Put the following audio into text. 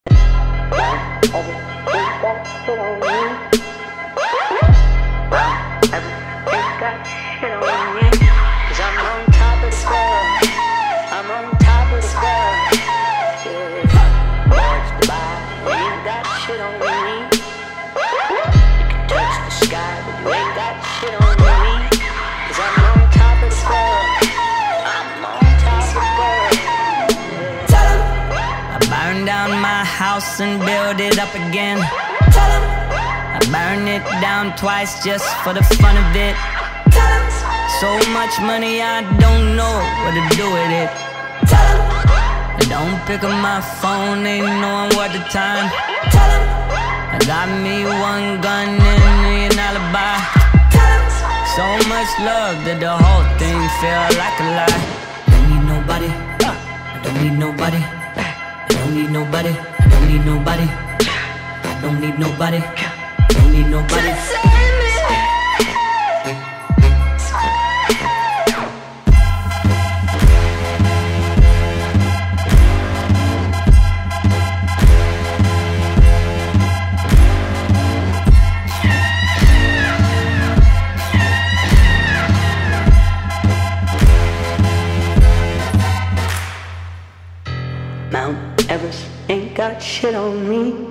House and build it up again. I burn it down twice just for the fun of it. So much money I don't know what to do with it. I don't pick up my phone, ain't knowing what the time. I got me one gun and an alibi. So much love that the whole thing feel like a lie. Don't need nobody, I don't need nobody. I don't need nobody, I don't need nobody. I don't need nobody, I don't need nobody. Mount Everest ain't got shit on me.